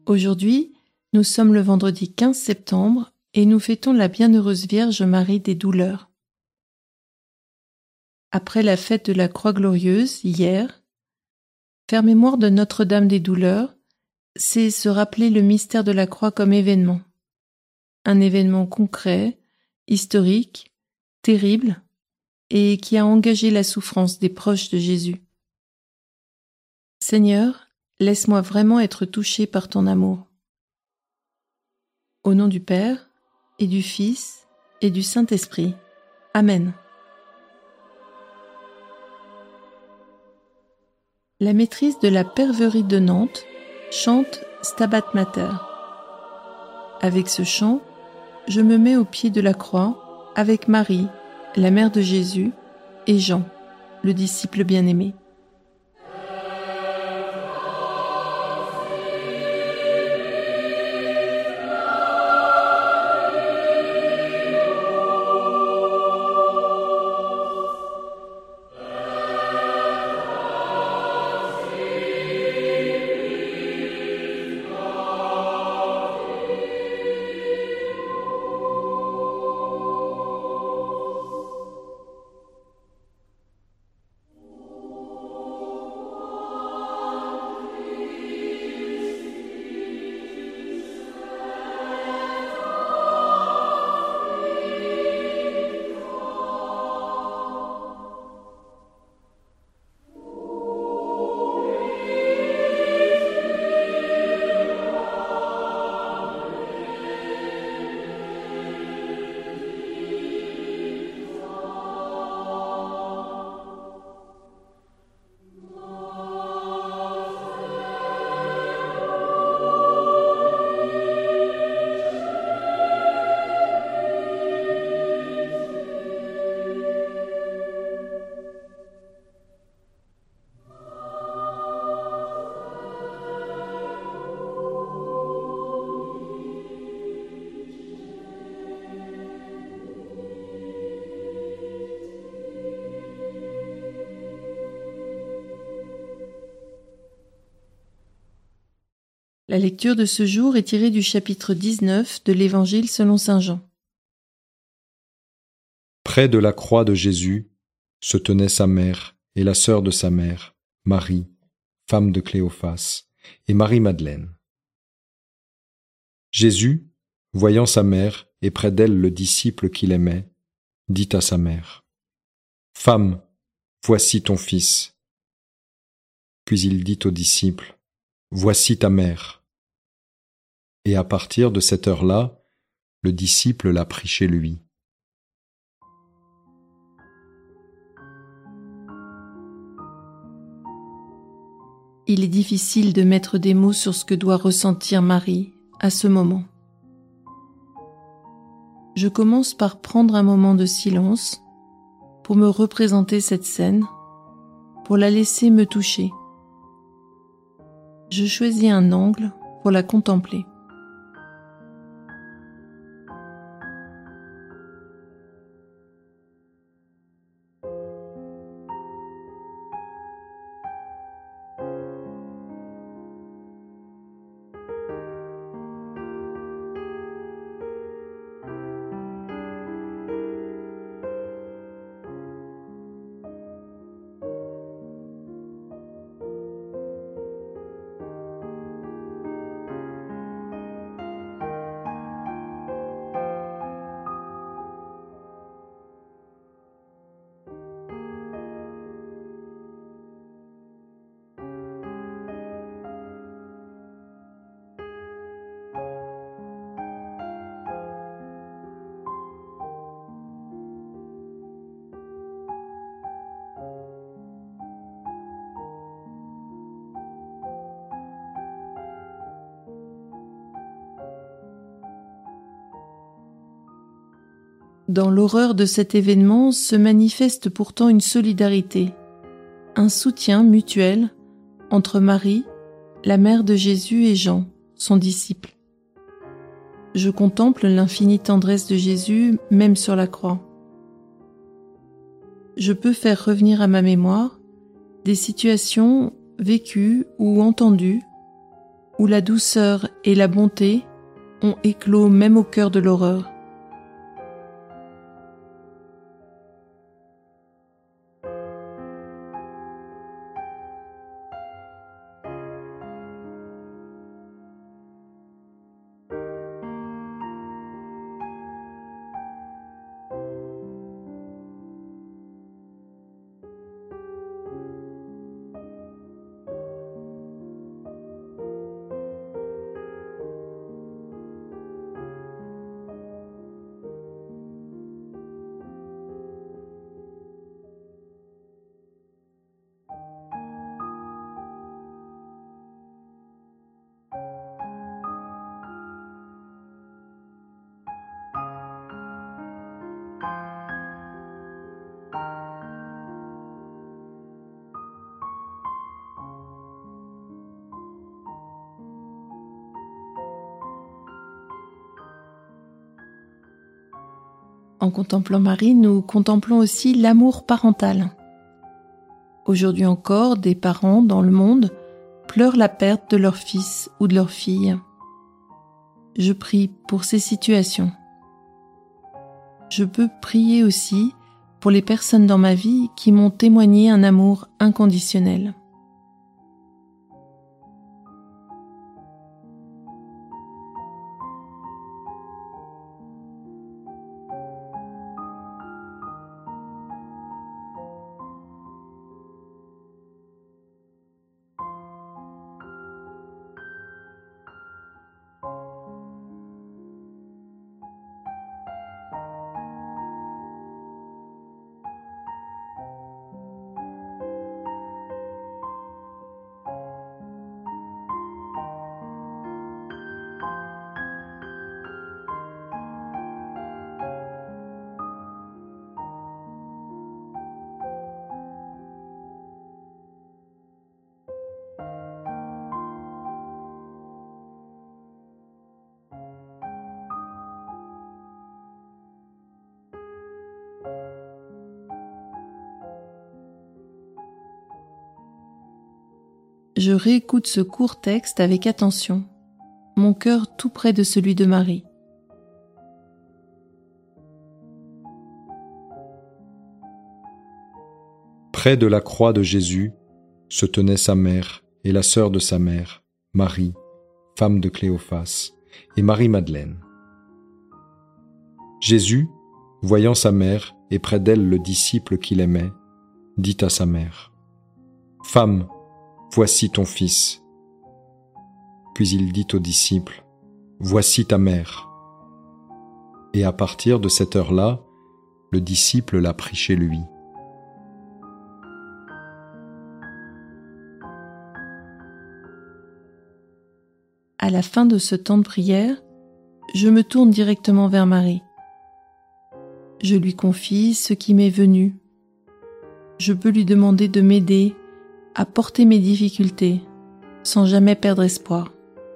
Aujourd'hui, nous sommes le vendredi 15 septembre et nous fêtons la Bienheureuse Vierge Marie des Douleurs. Après la fête de la Croix Glorieuse, hier, faire mémoire de Notre-Dame des Douleurs, c'est se rappeler le mystère de la croix comme événement. Un événement concret, historique, terrible, et qui a engagé la souffrance des proches de Jésus. Seigneur, laisse-moi vraiment être touché par ton amour. Au nom du Père, et du Fils, et du Saint-Esprit. Amen. La maîtrise de la Perverie de Nantes chante Stabat Mater. Avec ce chant, je me mets au pied de la croix avec Marie, la mère de Jésus, et Jean, le disciple bien-aimé. La lecture de ce jour est tirée du chapitre 19 de l'Évangile selon saint Jean. Près de la croix de Jésus se tenaient sa mère et la sœur de sa mère, Marie, femme de Cléophas, et Marie-Madeleine. Jésus, voyant sa mère et près d'elle le disciple qu'il aimait, dit à sa mère : « Femme, voici ton fils. » Puis il dit au disciple : « Voici ta mère. » Et à partir de cette heure-là, le disciple l'a pris chez lui. Il est difficile de mettre des mots sur ce que doit ressentir Marie à ce moment. Je commence par prendre un moment de silence pour me représenter cette scène, pour la laisser me toucher. Je choisis un angle pour la contempler. Dans l'horreur de cet événement se manifeste pourtant une solidarité, un soutien mutuel entre Marie, la mère de Jésus, et Jean, son disciple. Je contemple l'infinie tendresse de Jésus même sur la croix. Je peux faire revenir à ma mémoire des situations vécues ou entendues où la douceur et la bonté ont éclos même au cœur de l'horreur. En contemplant Marie, nous contemplons aussi l'amour parental. Aujourd'hui encore, des parents dans le monde pleurent la perte de leur fils ou de leur fille. Je prie pour ces situations. Je peux prier aussi pour les personnes dans ma vie qui m'ont témoigné un amour inconditionnel. Je réécoute ce court texte avec attention, mon cœur tout près de celui de Marie. Près de la croix de Jésus se tenaient sa mère et la sœur de sa mère, Marie, femme de Cléophas, et Marie-Madeleine. Jésus, voyant sa mère et près d'elle le disciple qu'il aimait, dit à sa mère : « Femme, voici ton fils. » Puis il dit au disciple : « Voici ta mère. » Et à partir de cette heure-là, le disciple l'a pris chez lui. À la fin de ce temps de prière, je me tourne directement vers Marie. Je lui confie ce qui m'est venu. Je peux lui demander de m'aider à porter mes difficultés sans jamais perdre espoir.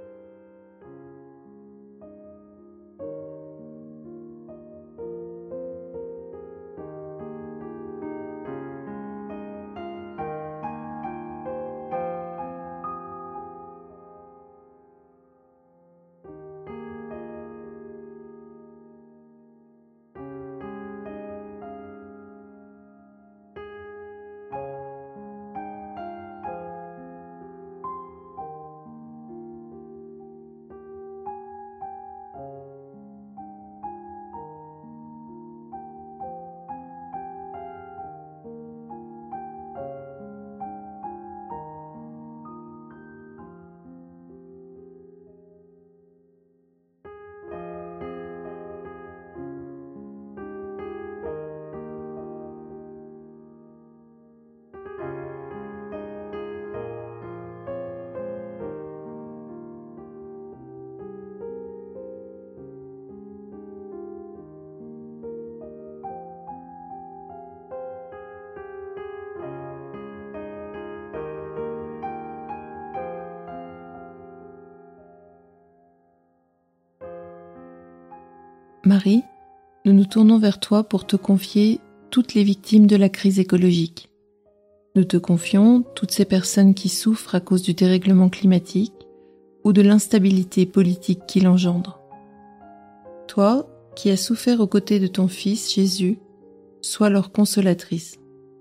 Marie, nous nous tournons vers toi pour te confier toutes les victimes de la crise écologique. Nous te confions toutes ces personnes qui souffrent à cause du dérèglement climatique ou ou de l'instabilité politique qu'il engendre. Toi, qui as souffert aux côtés de ton Fils Jésus, sois leur consolatrice.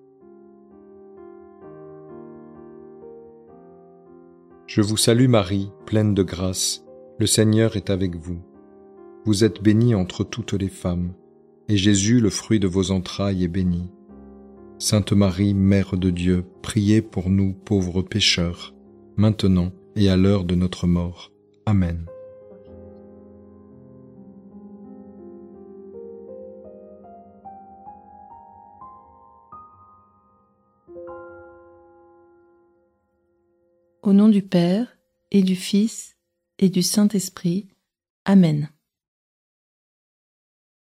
Je vous salue Marie, pleine de grâce, le Seigneur est avec vous. Vous êtes bénie entre toutes les femmes, et Jésus, le fruit de vos entrailles, est béni. Sainte Marie, Mère de Dieu, priez pour nous pauvres pécheurs, maintenant et à l'heure de notre mort. Amen. Au nom du Père, et du Fils, et du Saint-Esprit. Amen.